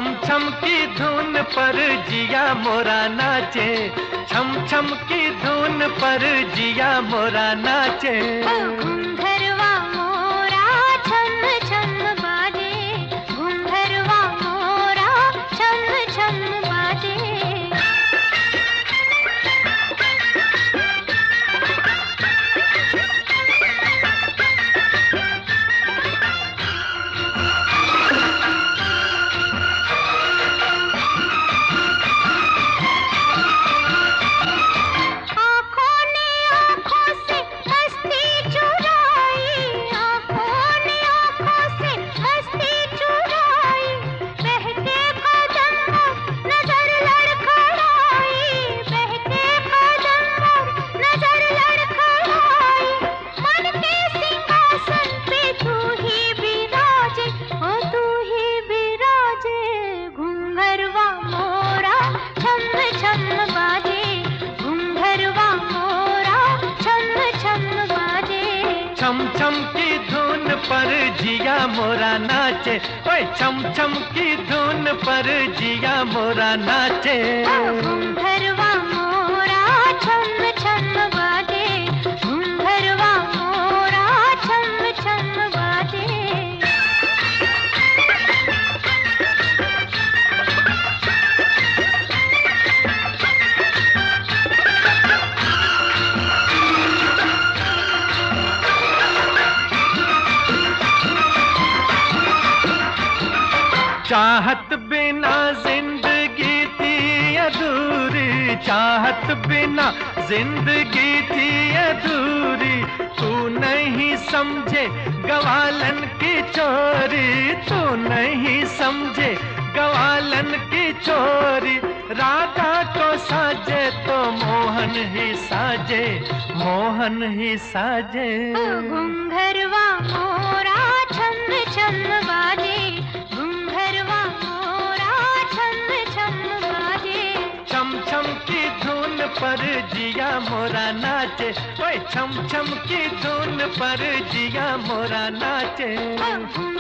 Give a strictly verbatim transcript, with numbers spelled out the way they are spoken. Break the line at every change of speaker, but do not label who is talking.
छम छम की धुन पर जिया मोरा नाचे, छम छम की धुन पर जिया मोरा नाचे।
घुंघरवा मोरा छम छम बाजे, घुंघरवा मोरा छम छम बाजे।
छम छम की धुन पर जिया मोरा नाचे, ओए छम छम की धुन पर जिया मोरा नाचे।
घुंघरवा मोरा छम छम बाजे, घुंघरवा मोरा छम छम बाजे।
चाहत बिना जिंदगी थी अधूरी, चाहत बिना जिंदगी थी अधूरी। तू नहीं समझे गवालन की चोरी, तू नहीं समझे गवालन की चोरी। राधा को साजे तो मोहन ही साजे, मोहन ही साजे।
घुंघरवा मोरा छम छम बाजे, घुंघरवा मोरा छम छम बाजे।
छम छम की धुन पर जिया मोरा नाचे, ओए छम छम की धुन पर जिया मोरा नाचे।